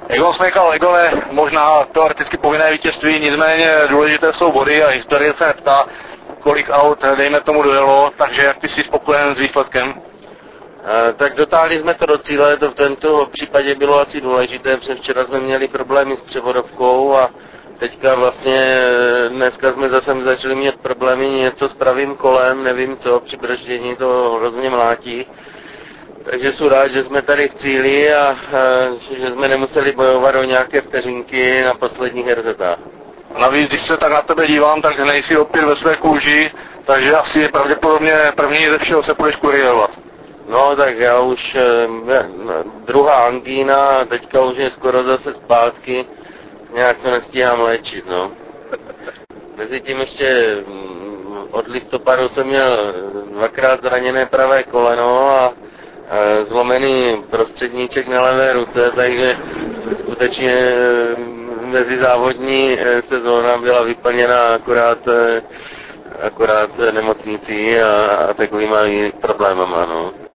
Egon Smejkal, Egone, možná teoreticky povinné vítězství, nicméně důležité jsou body a historie se neptá, kolik aut, dejme tomu, dojelo, takže jak ty jsi spokojen s výsledkem? Tak dotáhli jsme to do cíle, to v tomto případě bylo asi důležité, protože včera jsme měli problémy s převodovkou a teďka vlastně dneska jsme zase začali mít problémy něco s pravým kolem, nevím co, při brždění to hrozně mlátí. Takže jsem rád, že jsme tady v cíli a že jsme nemuseli bojovat o nějaké vteřinky na posledních RZách. Navíc, když se tak na tebe dívám, tak nejsi opět ve své kůži, takže asi pravděpodobně první ze všeho se půjdeš kurirovat. No tak já už druhá angína, teďka už je skoro zase zpátky, nějak to nestíhám léčit, no. Mezitím ještě od listopadu jsem měl dvakrát zraněné pravé koleno a zlomený prostředníček na levé ruce, takže skutečně mezizávodní sezóna byla vyplněna akorát nemocnicí a takovýma problémama, no.